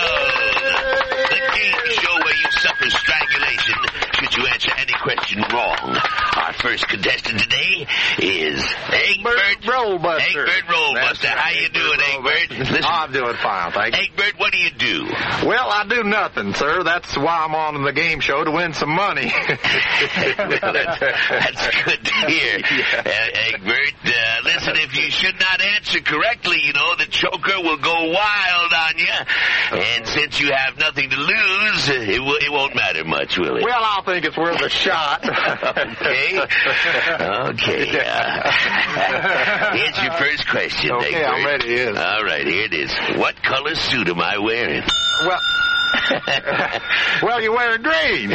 The game show where you suffer strangulation should you answer any question wrong. Our first contestant today is Egbert Rollbuster. Egbert Rollbuster. How you doing, Egbert? Listen, I'm doing fine, thank you. Egbert, what do you do? Well, I do nothing, sir. That's why I'm on the game show, to win some money. That's good to hear. Egbert, listen, if you should not answer correctly, you know, the choker will go wild on you. And since you have nothing to lose, it won't matter much, will it? Well, I'll think it's worth a shot. Okay. Here's your first question, Okay, Egbert. I'm ready. Yes. All right, here it is. What color suit am I wearing? Well, you're wearing green.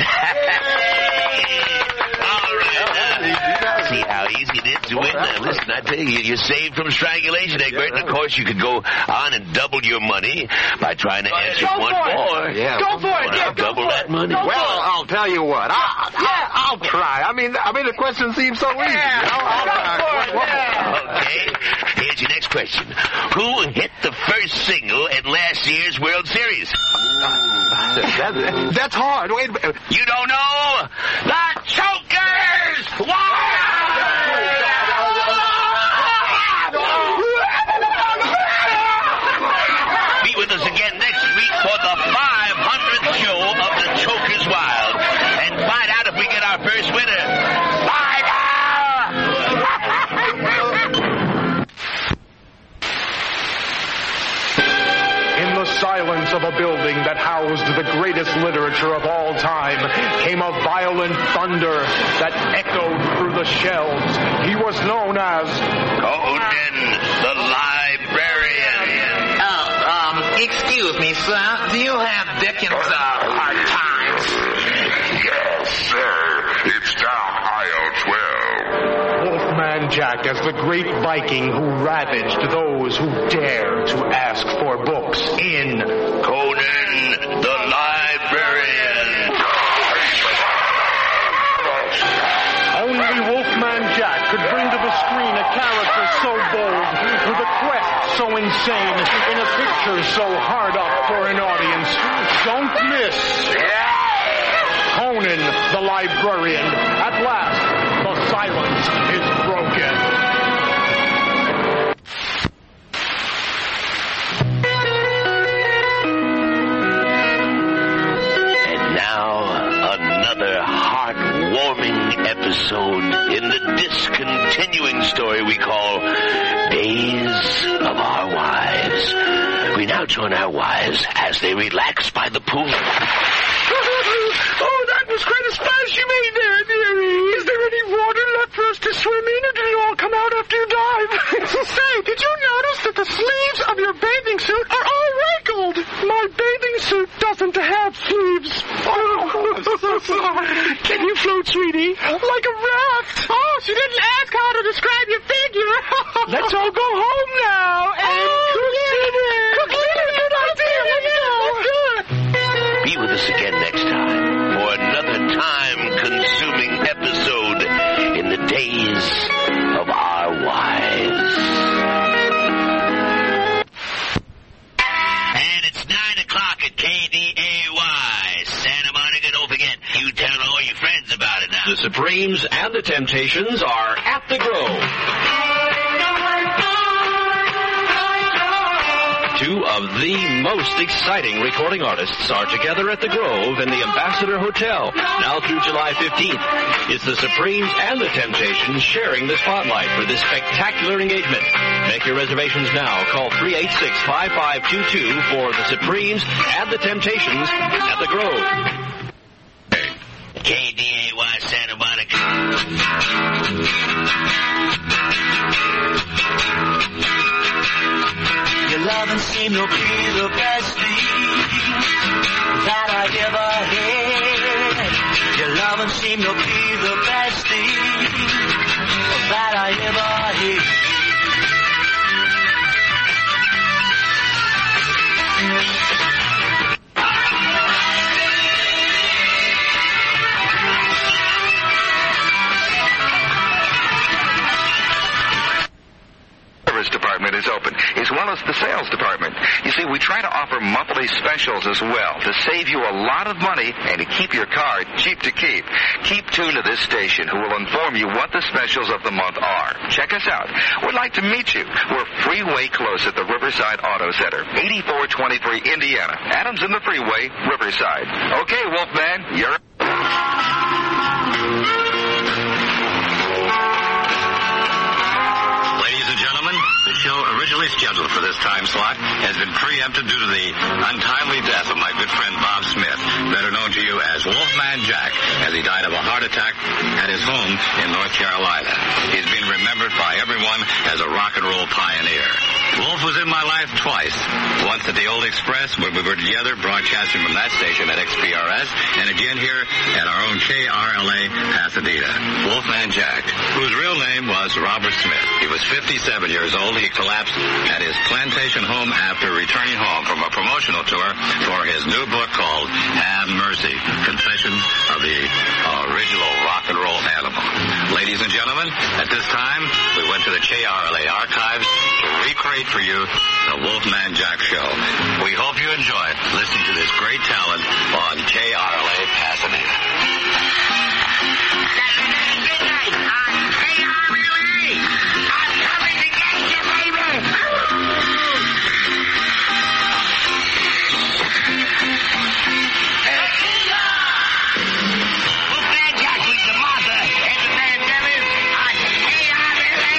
All right. See how easy it is to win? Now, listen, I tell you, you're saved from strangulation, Egbert. And, of course, you could go on and double your money by trying to answer one more. Yeah. Go for it. Yeah, double that money. Well, I'll tell you what. I'll try. I mean, the question seems so easy. I'll try. Okay. Here's your next question. Who hit the first single in last year's World Series? That's hard. Wait a minute. You don't know? The Chokers! Be with us again next week for the 500th show of the Chokers Wild. And find out if we get our first winner. Find out! In the silence of a building that housed the greatest literature of all time came a violent thunder that echoed through the shelves. He was known as Conan the Librarian. Excuse me, sir. Do you have Dickens' Hard Times? Yes, sir. It's down aisle 12. Wolfman Jack as the great Viking who ravaged those who dared to ask for books in Conan the Librarian. Only Wolfman Jack could bring to the screen a character so bold, with a quest so insane, in a picture so hard up for an audience. Don't miss Conan the Librarian. At last, the silence is broken. And now, another heartwarming episode in the discontinuing story we call Days of Our Wives. We now join our wives as they relax by the pool. Oh, that was quite a splash you made there, dearie. Is there any water left for us to swim in, or did it all come out after you dive? Say, did you notice that the sleeves of your bathing suit are all wrinkled? My bathing suit doesn't have sleeves. Oh, I'm so sorry. Can you float, sweetie? Like a raft. Oh, she didn't ask how to describe your figure. Let's all go home now and cook dinner. Cook dinner, good idea. Let's go. Be with us again next time for another time-consuming episode in the Days of Our Wives. And it's 9 o'clock at KDAY. Santa Monica, don't forget, you tell all your friends about it now. The Supremes and the Temptations are at the Grove. Two of the most exciting recording artists are together at the Grove in the Ambassador Hotel, now through July 15th. It's the Supremes and the Temptations sharing the spotlight for this spectacular engagement. Make your reservations now. Call 386-5522 for the Supremes and the Temptations at the Grove. KDAY Santa Monica. Your loving seemed to be the best thing that I ever had. Your loving seemed to be the best thing that I ever had. Department is open, as well as the sales department. You see, we try to offer monthly specials as well to save you a lot of money and to keep your car cheap to keep. Keep tuned to this station who will inform you what the specials of the month are. Check us out. We'd like to meet you. We're freeway close at the Riverside Auto Center, 8423 Indiana. Adams in the freeway, Riverside. Okay, Wolfman, you're... Ladies and gentlemen, the show originally scheduled for this time slot has been preempted due to the untimely death of my good friend Bob Smith, better known to you as Wolfman Jack, as he died of a heart attack at his home in North Carolina. He's been remembered by everyone as a rock and roll pioneer. Wolf was in my life twice. Once at the Old Express, where we were together broadcasting from that station at XPRS, and again here at our own KRLA Pasadena. Wolfman Jack, whose real name was Robert Smith. He was 57 years old. He collapsed at his plantation home after returning home from a promotional tour for his new book called Have Mercy, Confessions of the Original Rock and Roll Animal. Ladies and gentlemen, at this time, we went to the KRLA archives to recreate for you the Wolfman Jack Show. We hope you enjoy listening to this great talent on KRLA Pasadena. Saturday midnight on KRLA. I'm coming to get you, baby. Wolfman Jack with the Martha and the Vandellas on KRLA.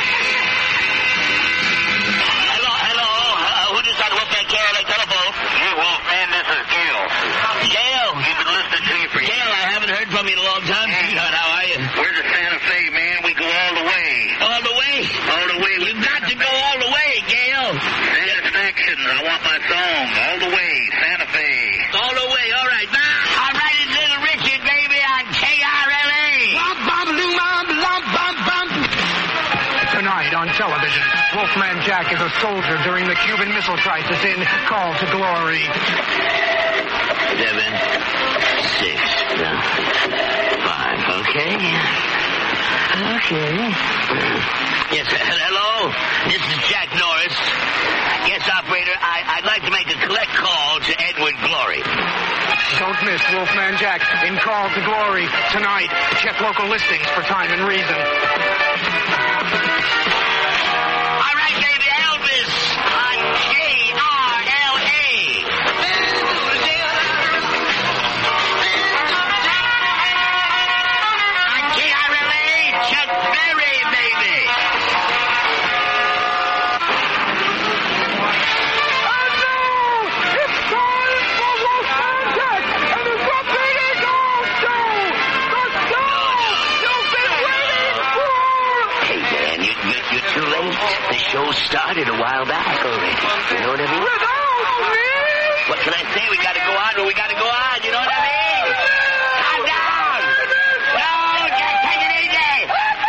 Hello. Who just got Wolfman KRLA telephone? Hey, Wolfman, this is Gail. Gail? You've been listening to you for years. Gail, I haven't heard from you in a long time. Sweetheart, how are you? We're to Santa Fe, man. We go all the way. All the way? All the way. You've got to go all the way, Gail. Satisfaction. I want my song. All the way. Santa Fe. All the way. All right. Now, All right, it's Little Richard, baby, on KRLA. Tonight on television, Wolfman Jack is a soldier during the Cuban Missile Crisis in Call to Glory. 7, 6, 5. Okay. Yes, hello? This is Jack Norris. Yes, operator, I'd like to make a collect call to Edward Glory. Don't miss Wolfman Jack in Call to Glory tonight. Check local listings for time and reason. All right, baby, Elvis on KRLA. On KRLA, Chuck Berry, baby. Hey, Dan, you're too late. The show started a while back already. You know what I mean? What can I say? We gotta go on, or we gotta go on. You know what I mean? Calm down. No, just take it easy.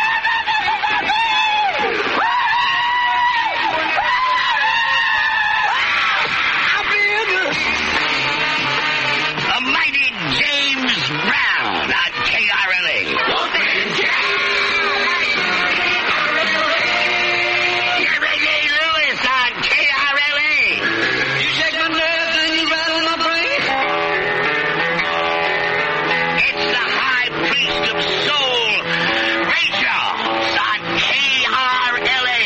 A mighty James Brown on KRLA. Reggae Lewis on KRLA. You check my nerves and you rattle my brain. It's the high priest of soul, Rachel, on KRLA.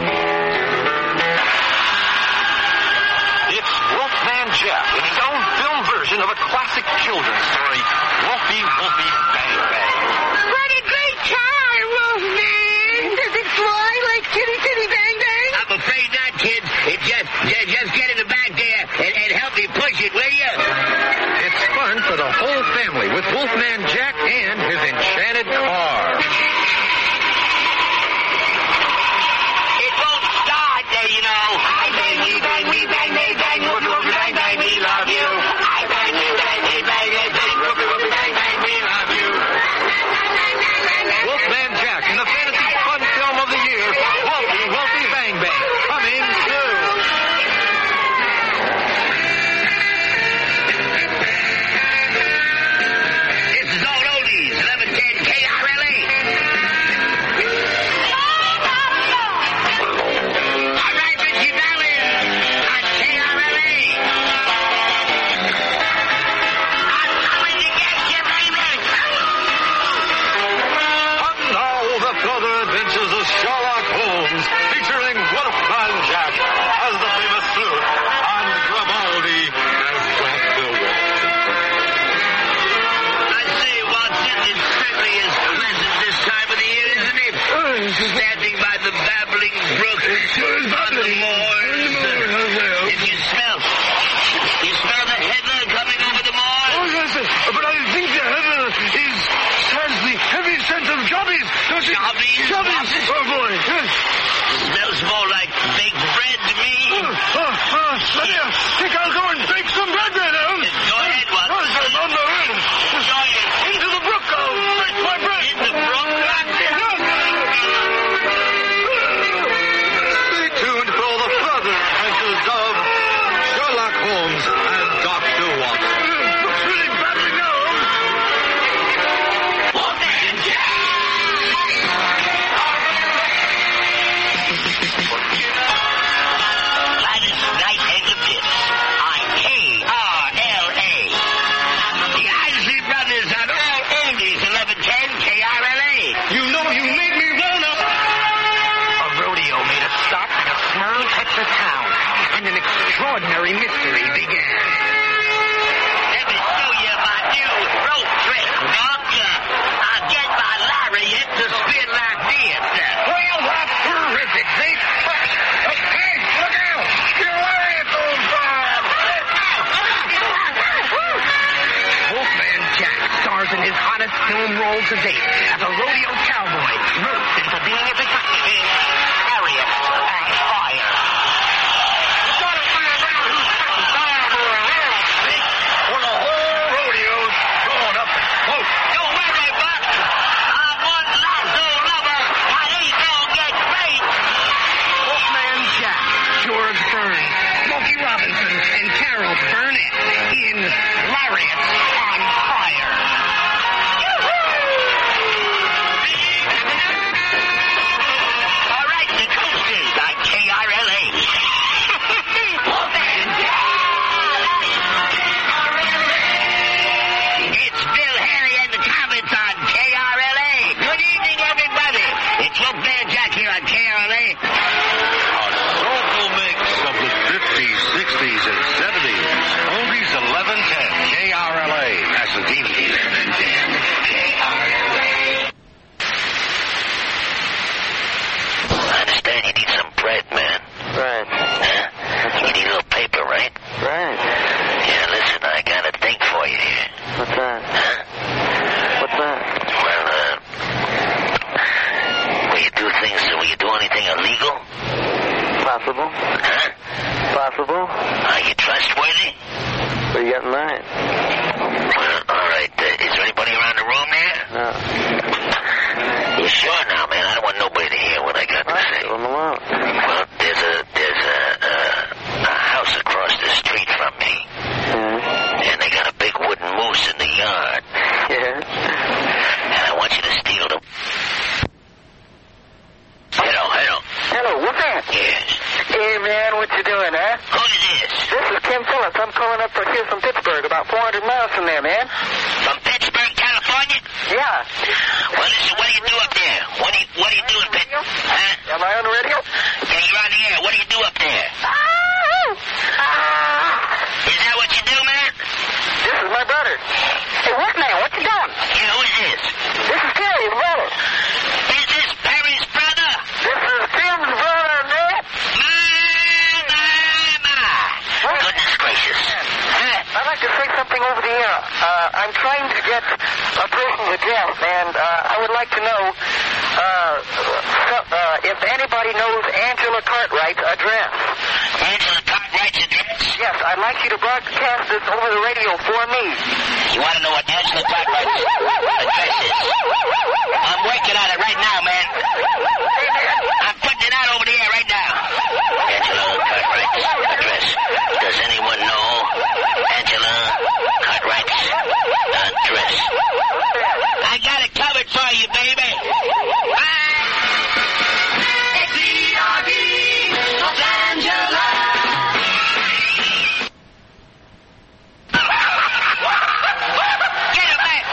It's Wolfman Jack in his own film version of a classic children's story, Wolfie, Wolfie, Bang, Bang. What a great time, Wolfman. Does it fly like Kitty Kitty Bang Bang? I'm afraid not, kid. Just get in the back there and help me push it, will you? It's fun for the whole family with Wolfman Jack and his enchanted car. It won't start, you know. I bang you, bang me, bang me, bang you, bang, bang me, love you. I bang you, bang me, bang me, bang you, bang, bang me, love you. Wolfman Jack in the fantasy fun film of the year, Wolfie, Wolfie, Bang Bang, coming soon. This is all oldies, 11:10 film role to date as a rodeo cowboy, moved into being a detective. Harriet on fire. Gotta find out who's setting fire for a real thing when the whole rodeo's going up in smoke. Don't worry, Buck. I'm one lasso lover. I ain't gonna get great. Wolfman Jack, George Burns, Smokey Robinson, and Carol Burnett in Lariats on Fire. All right, the coasters on KRLA. Wolfman It's Bill, Harry, and the Comets on KRLA. Good evening, everybody. It's Wolfman Jack here on KRLA. A soulful mix of the 50s, 60s, and 70s. Oldies 1110, KRLA, Pasadena. I understand you need some bread, man. Right. Huh? You need a little paper, right? Right. Yeah, listen, I got a thing for you here. What's that? Huh? What's that? Well, will you do anything illegal? Possible. Huh? Possible. Are you trustworthy? What are you getting that? Well, all right. Is there anybody around the room there? No. You sure now, man? I don't want nobody to hear what I got to say. Leave them alone. Well, there's a house across the street from me, Yeah. and they got a big wooden moose in the yard, Yeah. and I want you to steal the... Hello. Hello, Wolfman. Yes. Hey, man, what you doing, huh? Who's this? This is Kim Phillips. I'm calling up here from Pittsburgh, about 400 miles from there, man. From Pittsburgh, California? Yeah. Well, listen, what do you do up there? What do you do in Pittsburgh? Huh? Am I on the radio? Yeah, you're on the air. What do you do up there? Is that what you do, man? This is my brother. Hey, Wolfman, what you doing? Yeah, who's this? This is Terry's brother. Is this Perry's brother? This is Tim's brother, man. My. Goodness gracious. Huh? I'd like to say something over the air. I'm trying to get a person's address, and I would like to know if anybody knows Angela Cartwright's address. Angela Cartwright's address? Yes, I'd like you to broadcast this over the radio for me. You want to know what Angela Cartwright's address is? I'm working on it right now, man. I'm putting it out over the air right now. Angela Cartwright's address. Does anyone know Angela Cartwright's address? I got it covered for you, baby. Los Angeles. Get him back.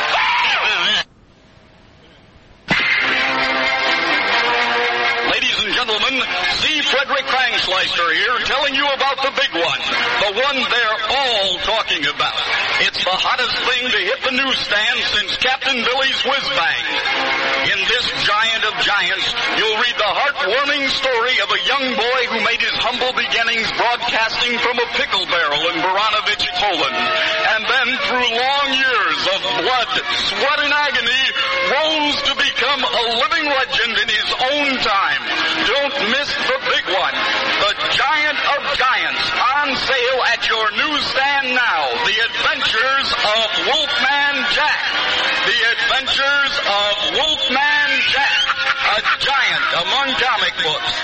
Ladies and gentlemen, C. Frederick Krangsleister here telling you about the big one. The one they're all talking about. It's the hottest thing to hit the newsstand since Captain Billy's Whiz Bang. In this giant of giants, you'll read the heartwarming story of a young boy who made his humble beginnings broadcasting from a pickle barrel in Baranovich, Poland. And then through long years of blood, sweat, and agony, rose to become a living legend in his own time. Don't miss the big one. The Giant of Giants, on sale at your newsstand now. The Adventures of Wolfman Jack. The Adventures of Wolfman Jack. A giant among comic books.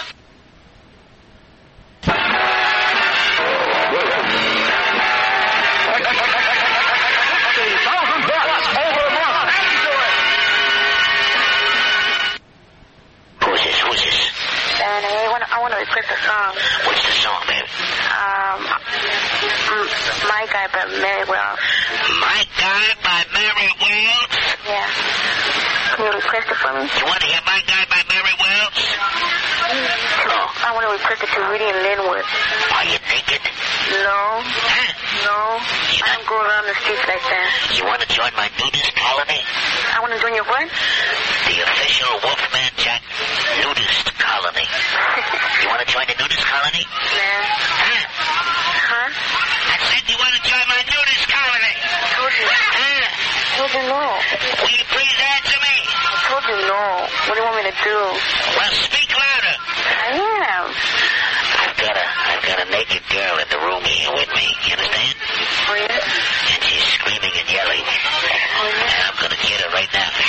Who's this? I want to request a song. What's the song, baby? My Guy by Mary Wells. My Guy by Mary Wells? Yeah. Can you request it for me? You want to hear My Guy by Mary Wells? Oh. I want to request it to Rudy and Linwood. Are you naked? No. Huh? No. I don't go around the streets like that. You want to join my nudist colony? I want to join your what? The official Wolfman Jack nudist colony. You want to join the nudist colony? Nah. Huh? Huh? I said you want to join my nudist colony. Told you. Huh? You told you no. Will you please answer me? I told you no. What do you want me to do? Well, speak louder. I am. I've got a naked girl in the room here with me. You understand? Oh, yeah? And she's screaming and yelling. And I'm going to get her right now.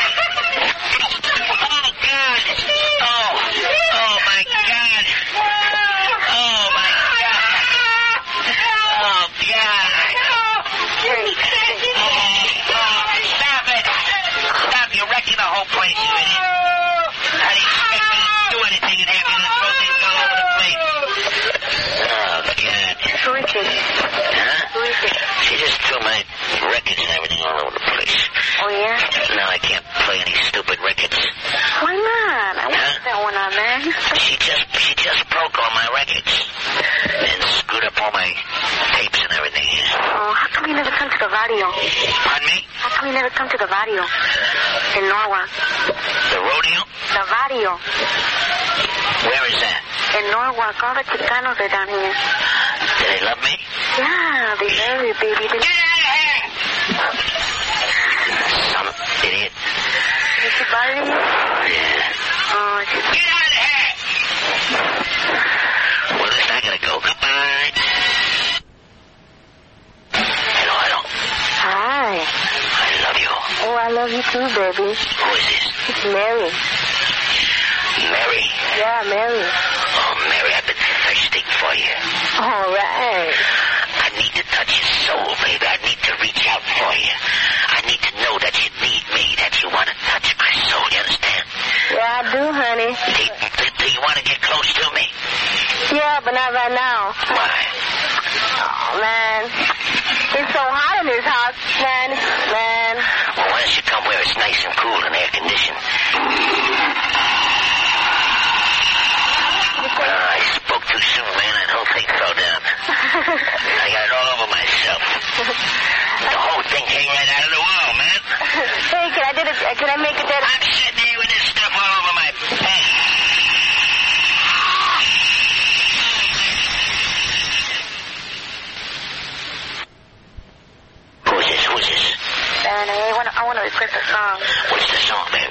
Oh, God. Oh, my God. Oh, my God. Oh, God. Stop it. Stop. You're wrecking the whole place, you idiot. How do you expect me to do anything in here? You're going to throw things all over the place. Oh, God. Who is it? Huh? Who is it? She just threw my records and everything all over the place. Oh, yeah? No, I can't play any stupid records. Why not? I want that one on, man. She just broke all my records. And screwed up all my tapes and everything. Oh, how come you never come to the radio? Pardon me? How come you never come to the radio? In Norwalk. The rodeo? The radio. Where is that? In Norwalk. All the Chicanos are down here. Do they love me? Yeah, they love you, baby. Get out of here! Some idiot. Did she bother you? Yeah. Oh, Get out of here! Well, listen, I gotta go. Goodbye. Hello. Hi. I love you. Oh, I love you too, baby. Who is this? It's Mary. Mary. Yeah, Mary. Oh, Mary, I've been thirsting for you. All right. I need to touch your soul, baby. I need to reach out for you. I need to know that you need me, that you want to touch my soul. You understand? Yeah, I do, honey. Do you want to get close to me? Yeah, but not right now. Why? Oh, man. It's so hot in this house, man. Well, why don't you come where it's nice and cool and air conditioned? I spoke too soon, man. That whole thing fell down. I got it all over myself. The whole thing came right out of the wall, man. Hey, can I make it better? I'm sitting here with this stuff all over my pants. Who's this? Danny, I want to request a song. What's the song, babe?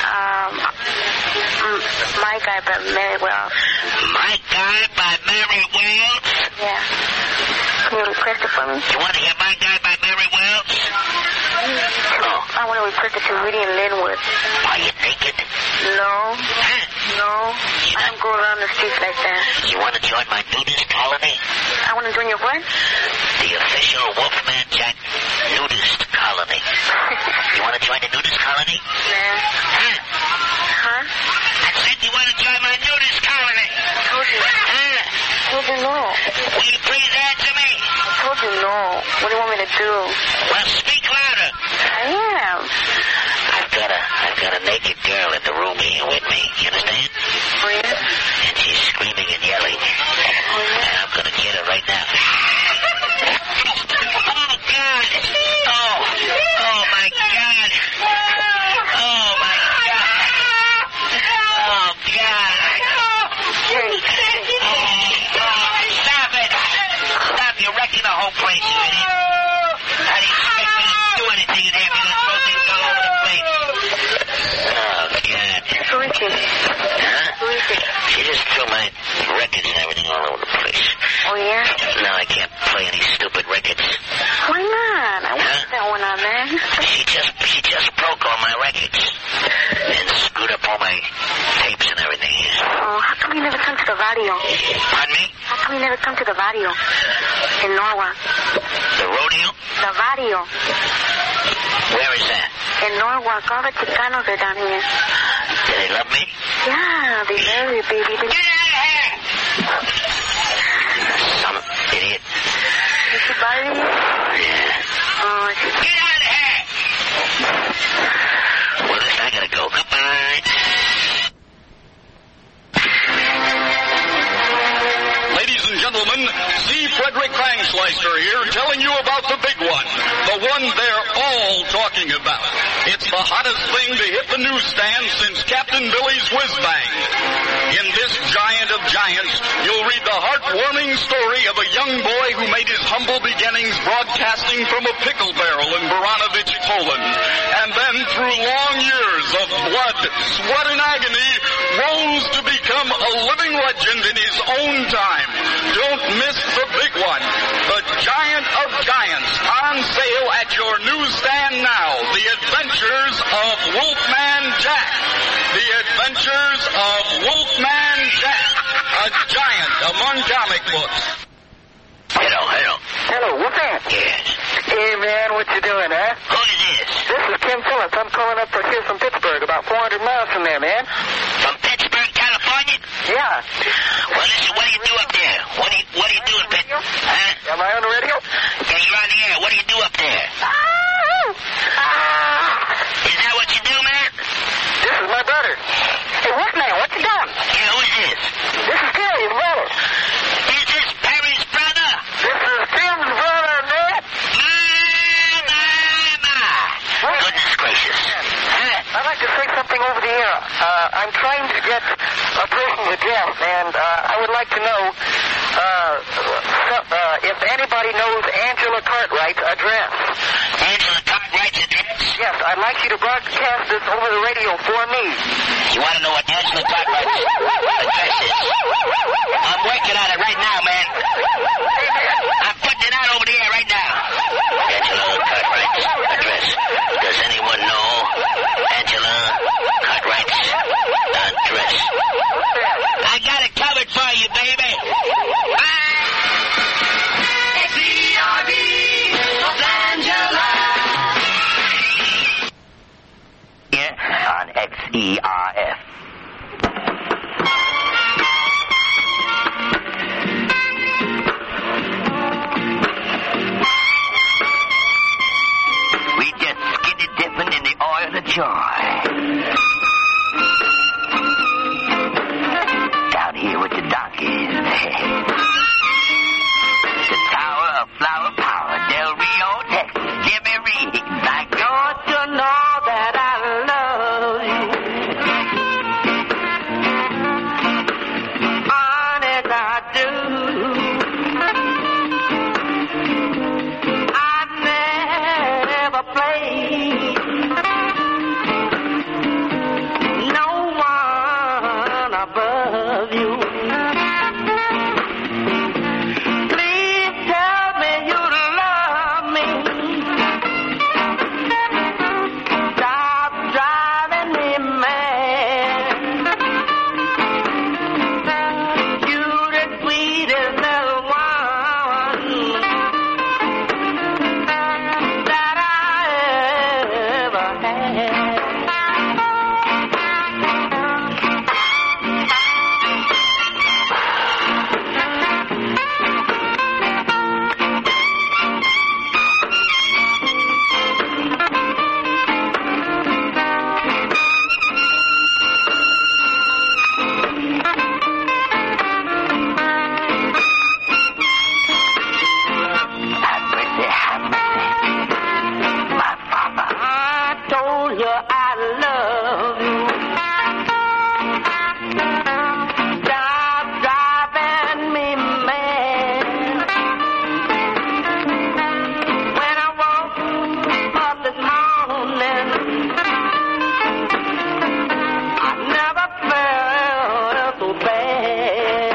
My Guy by Mary Wells. My Guy by Mary Wells? Yeah. Can you request it for me? You want to hear My Guy by Mary Wells? Oh. I want to request it to Rudy and Linwood. Are you naked? No. Huh? No. I don't go around the streets like that. You want to join my nudist colony? I want to join your what? The official Wolfman Jack nudist colony. You want to join the nudist colony? Yeah. Huh? I said you want to join my nudist colony. I told you. I told you no. Will you please answer me? I told you no. What do you want me to do? Well, speak louder. I am. I've got a naked girl in the room here with me. You understand? Oh, yeah? And she's screaming and yelling. Oh, yeah? And I'm going to get her right now. Oh, God. Oh, my God. Oh, my God. Oh, God. Stop it. Stop. You're wrecking the whole place, you idiot. How do you expect me to do anything in here? You're going to throw things all over the place. Oh, God. Who is it? Huh? Who is it? She just threw my records and everything all over the place. Oh, yeah? No, I can't play any stupid records. Why not? I want that one on, man. She just broke all my records. And screwed up all my tapes and everything. Oh, how come you never come to the radio? Pardon me? How come you never come to the radio? In Norwalk. The rodeo? The radio. Where is that? In Norwalk. All the Chicanos are down here. Do they love me? Yeah, they love you, baby. Get out of here! Some idiot. Did she bother you? Yeah. Oh, Get out of here! Well, listen, I gotta go. Goodbye. Ladies and gentlemen, C. Frederick Krangsleister here telling you about the big one. The one they're all talking about. It's the hottest thing to hit the newsstand since Captain Billy's Whiz Bang. In this giant of giants, you'll read the heartwarming story of a young boy who made his humble beginnings broadcasting from a pickle barrel in Baranovich, Poland. And then through long years of blood, sweat, and agony, rose to become a living legend in his own time. Don't miss the big one, the Giant of Giants, on sale at your newsstand now. The Adventures of Wolfman Jack. The Adventures of Wolfman Jack, a giant among comic books. Hello, Wolfman. Yes. Hey, man, what you doing, huh? Who is this? This is Kim Phillips. I'm calling up here from Pittsburgh, about 400 miles from there, man. From Pittsburgh, California? Yeah. Well, listen, what do you do up there? What do you do in Pittsburgh? Huh? Am I on the radio? Yeah, you're on the air. What do you do up there? Is that what you do, man? This is my brother. Hey, Wolfman, what you doing? Yeah, who is this? This is Perry's brother. Is this Perry's brother? This is Tim's brother, man. My. Goodness gracious. I'd like to say something over the air. I'm trying to get a person's address, and I would like to know if anybody knows Angela Cartwright's address. Angela Cartwright's address? Yes, I'd like you to broadcast this over the radio for me. You want to know what Angela Cartwright's address is? I'm working on it right now, man. I'm putting it out over the air right now. Angela Cartwright's address. Does anyone know Angela Cartwright's address? I got it covered for you, baby. XERB of Angela. Here on XERF. We just skinny dipping in the oil of joy. Down here with the donkeys. The Tower of Flower Power, Del Rio, Texas. Jimmy Reed. I got to know that I love you. Honest, I do. I never played no one above you. Please tell me you love me. Stop driving me mad. You're the sweetest little one that I ever had. My papa, I told you I love you. Stop driving me mad. When I woke up this morning, I never felt so bad.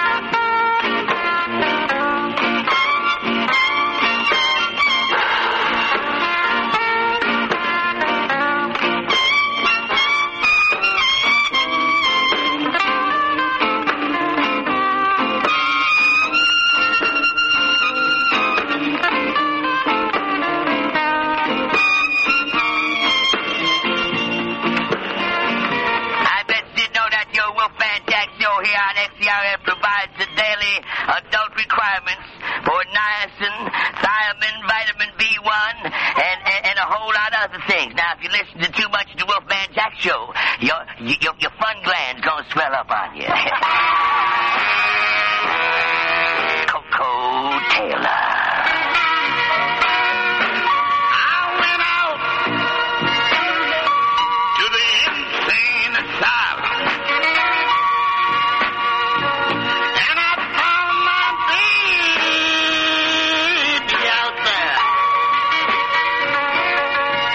I bet you know that your Wolfman Jack show here on XCRF provides the daily adult requirements for niacin, thiamine, vitamin B1, and a whole lot of other things. Now, if you listen to too much of the Wolfman Jack show, your fun gland's gonna swell up on you. Coco Taylor. I went out to the insane asylum, and I found my baby out there.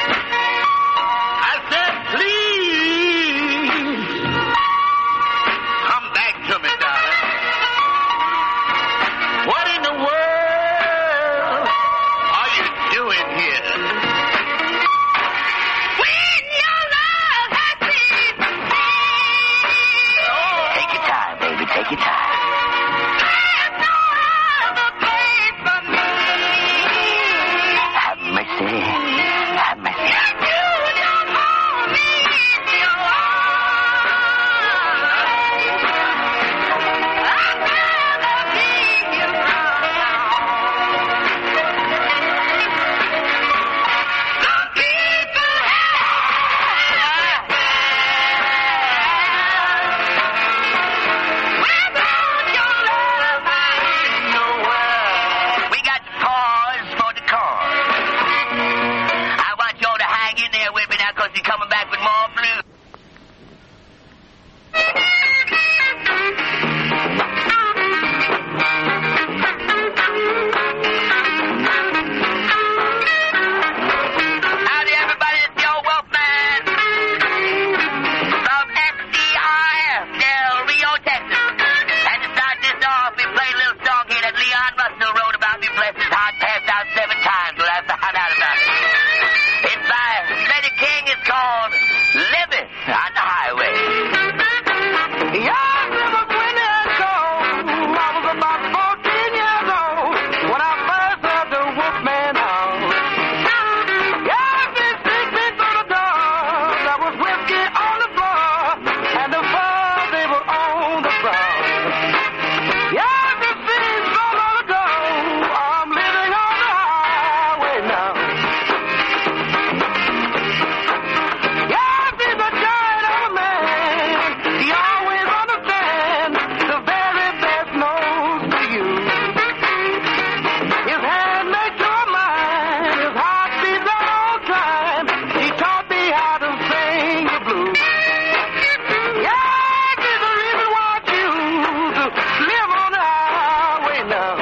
course, we're coming back with more blues. Howdy, everybody. It's Joe Wolfman from SDRF, Del Rio, Texas. And to start this off, we play a little song here that Leon Russell wrote about me. Bless his heart, passed out 7 times when I found out about it. It's by Freddie King. It's called Living on the Highway. Yeah, it was when it cold. I was about 14 years old when I first heard the Wolfman howl. Yeah, they stick me through the door. There was whiskey on the floor, and the furs, they were on the floor. Yeah, the things all on the go. I'm living on the highway now. Yeah, he's a giant of a man. He always understands the very best knows to you. His hand makes your mind. His heart beats all time. He taught me how to sing the blues. Yeah, he's the reason why I choose to live on the highway now.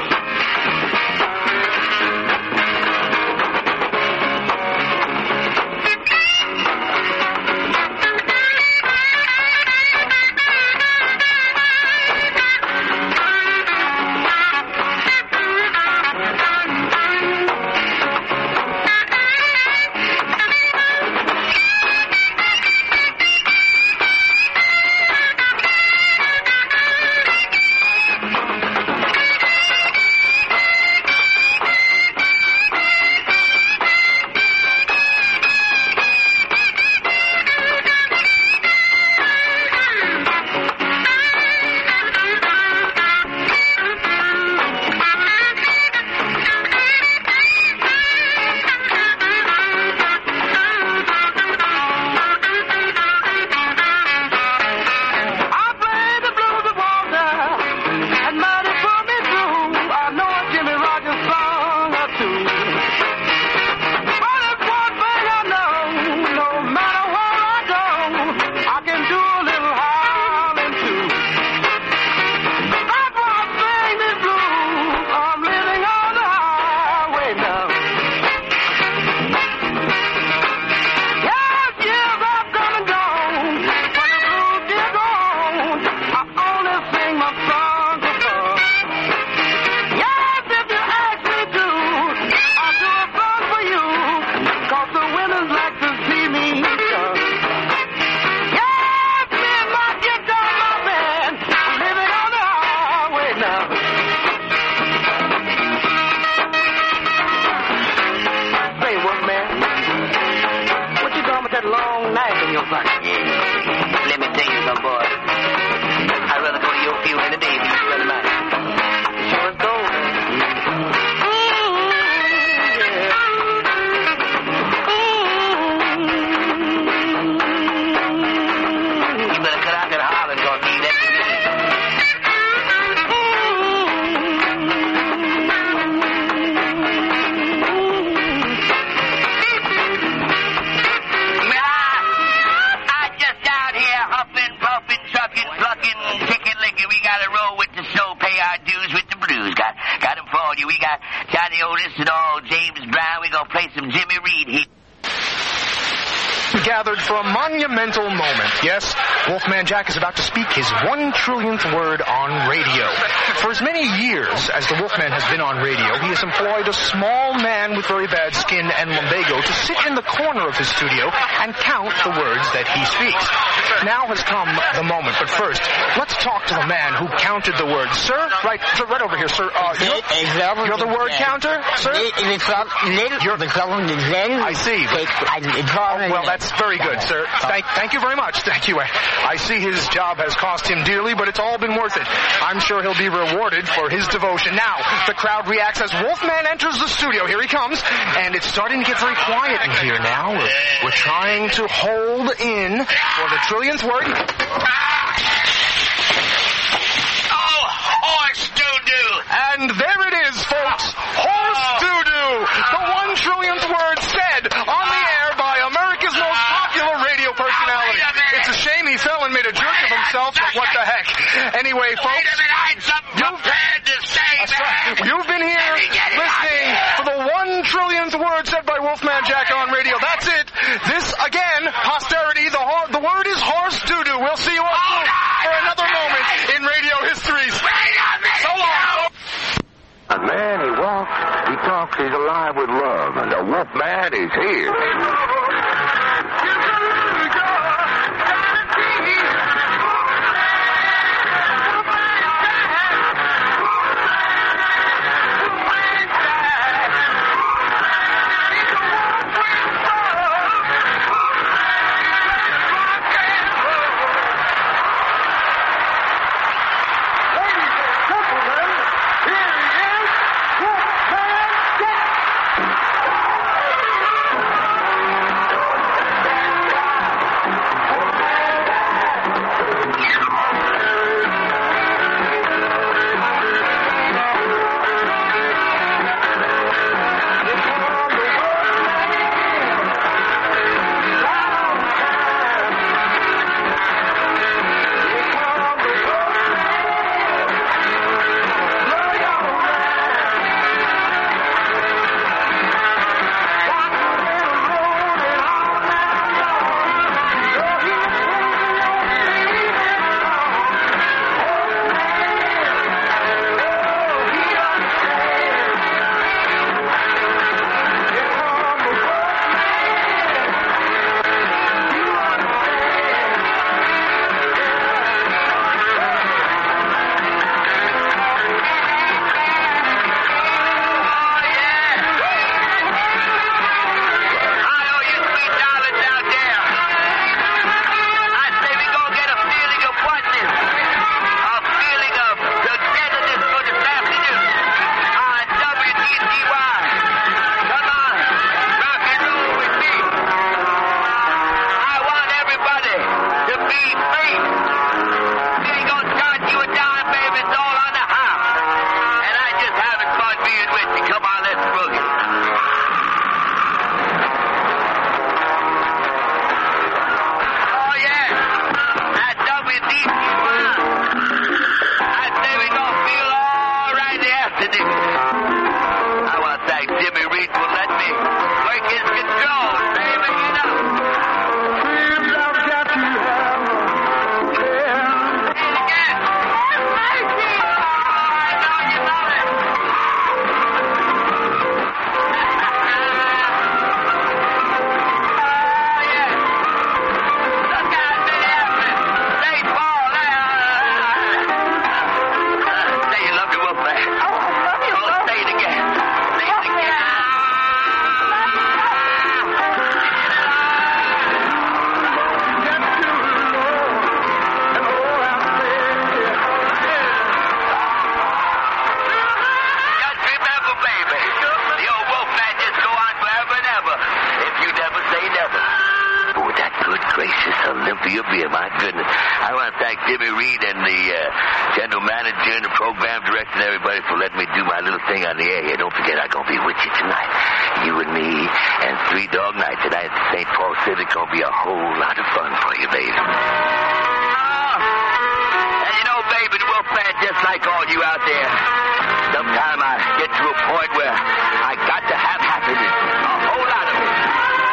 I played the blues of Walter, and Mighty put me through. I know a Jimmy Rogers song or two. But it's one thing I know, no matter where I go, I can do a little howling too. That's why I sing this blues. I'm living on the highway now. Yes, years have come and gone, but the blues still go on. I only sing my songs for fun. Yes, if you ask me to, I'll do a song for you, 'cause the women like to see me sung. Yes, me and my guitar, my band, living on the highway now. Say, Wolfman, what you doing with that long knife in your pocket? Let me tell you something, boy. I'd rather go to your field any day than you spend the night. Sure as gold. You better cut out that hollering, 'cause me, that's the I just out here huffing, puffing, trucking, plucking, kicking, licking. We got to roll with the show, pay our dues with the blues. Got them for all you. We got Johnny Otis and all James Brown. We gonna play some Jimmy Reed here. Gathered for a monumental moment. Yes, Wolfman Jack is about to speak his 1 trillionth word on radio. For as many years as the Wolfman has been on radio, he has employed a small man with very bad skin and lumbago to sit in the corner of his studio and count the words that he speaks. Now has come the moment, but first, let's talk to the man who counted the words. Sir, right over here, sir. You're the word counter, sir? I see. Well, that's very good, sir. Thank you very much. Thank you. I see his job has cost him dearly, but it's all been worth it. I'm sure he'll be rewarded for his devotion. Now, the crowd reacts as Wolfman enters the studio. Here he comes, and it's starting to get very quiet in here now. We're trying to hold in for the trillionth word. Oh, horse doo-doo. And there it is, folks. Horse doo-doo. The 1 trillionth word said on the air by America's most One made a jerk of himself, but what the heck. Anyway, folks. Wait a minute, I had something prepared to say, man. You've been here listening for the 1 trillionth word said by Wolfman Jack on radio. That's it. This, again, posterity, the word is horse doo-doo. We'll see you all soon for another moment in radio history. So long. A man, he walks, he talks, he's alive with love, and the Wolfman is here. Olympia beer, my goodness. I want to thank Jimmy Reed and the general manager and the program director and everybody for letting me do my little thing on the air here. Don't forget, I'm going to be with you tonight. You and me and Three Dog Night tonight at the St. Paul Civic. Going to be a whole lot of fun for you, baby. And you know, baby, the Wolfman, just like all you out there, sometime I get to a point where I got to have happiness. A whole lot of it.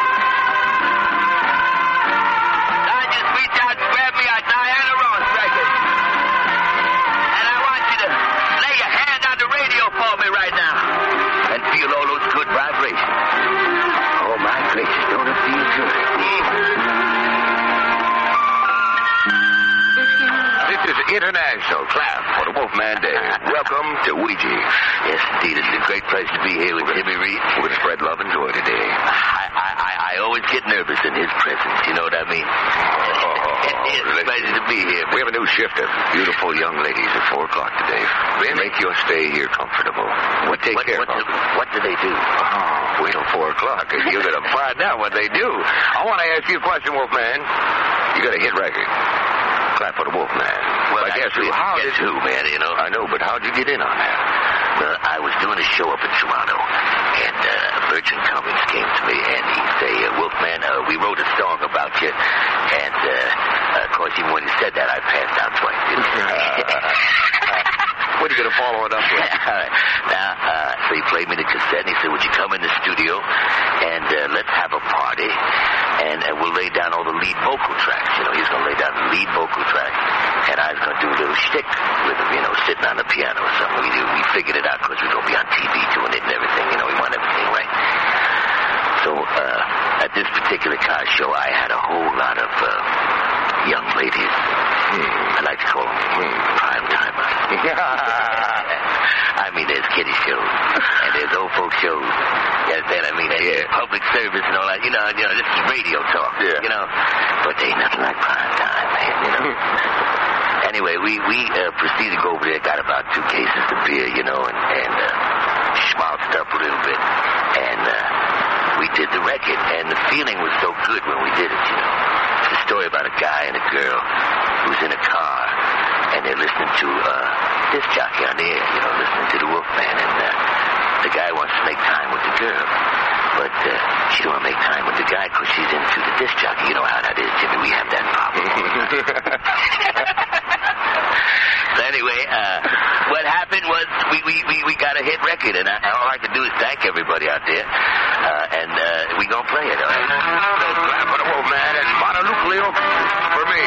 I just reach out and grab me a Diana Ross record. And I want you to lay your hand on the radio for me right now and feel all those good vibrations. Oh, my gracious, don't it feel good? This is International Clap for the Wolfman Day. Welcome to Ouija. Yes, indeed, it's a great pleasure to be here with Jimmy Reed. We'll spread love and joy today. I always get nervous in his presence, you know what I mean? It's a pleasure to be here. We have a new shift of beautiful young ladies at 4 o'clock today. Really? Make your stay here comfortable. What do they do? Oh, wait till 4 o'clock. You're going to find out what they do. I want to ask you a question, Wolfman. You got a hit record. Clap for the Wolfman. Well, I guess who, man, you know? I know, but how'd you get in on that? Well, I was doing a show up in Toronto, and Virgin Cummings came to me, and he say, Wolfman, we wrote a song about you, and of course, even when he said that, I passed out twice. What are you going to follow it up with? All right. Now, so he played me the cassette, and he said, would you come in the studio, and let's have a party, and we'll lay down all the lead vocal tracks. You know, he was going to lay down the lead vocal track, and I was going to do a little shtick with him, you know, sitting on the piano or something. We figured it out because we're going to be on TV doing it and everything. You know, we want everything right. So, at this particular car show, I had a whole lot of young ladies. I like to call them prime timers. I mean, there's kiddie shows, and there's old folk shows. You understand? I mean, there's public service and all that. You know, this is radio talk, you know. But they ain't nothing like prime time, man, you know. Anyway, we proceeded to go over there, got about 2 cases of beer, you know, and schmaltzed up a little bit. And we did the record, and the feeling was so good when we did it, you know. It's a story about a guy and a girl who's in a car, and they're listening to disc jockey on the air, you know, listening to the Wolfman, and the guy wants to make time with the girl, but she don't want to make time with the guy because she's into the disc jockey. You know how that is, Jimmy. We have that problem. So anyway, what happened was we got a hit record, and all I can do is thank everybody out there, and we gonna play it, all right? Clap for the Wolfman and Mononucleo for me.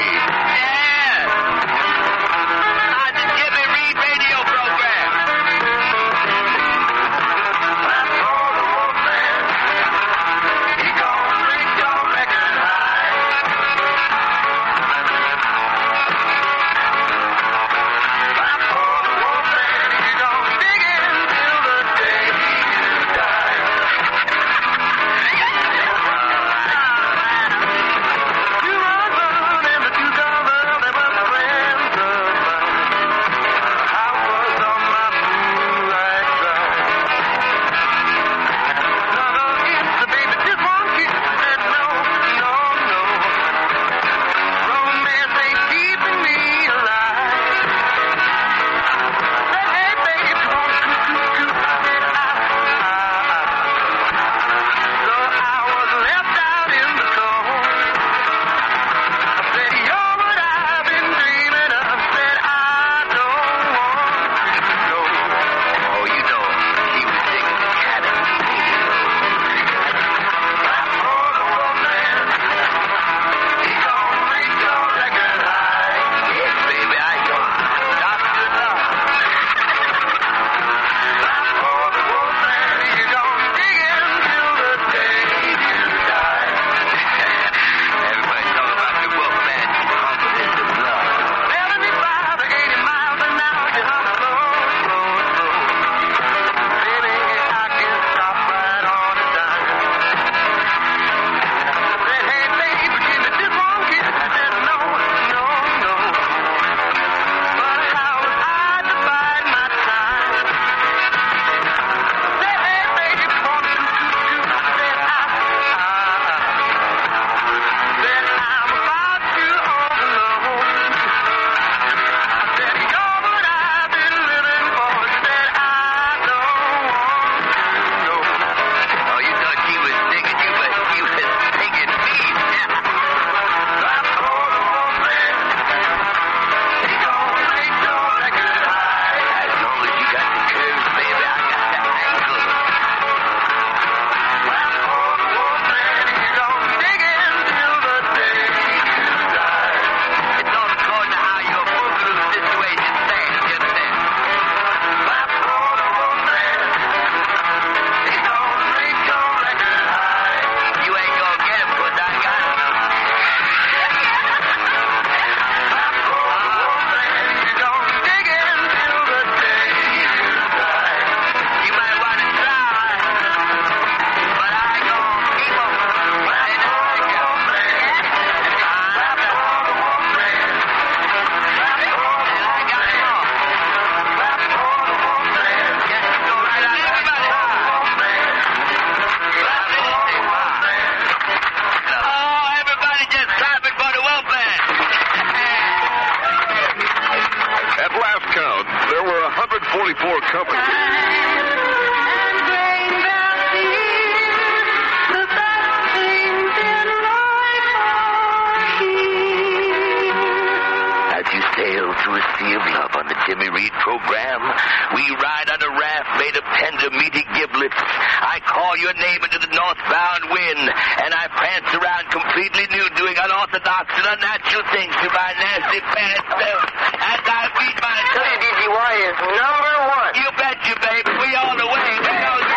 haul your name into the northbound wind. And I prance around completely nude, doing unorthodox and unnatural things to my nasty pants. As I beat my... WDGY is number one. You bet you, baby. We all the way.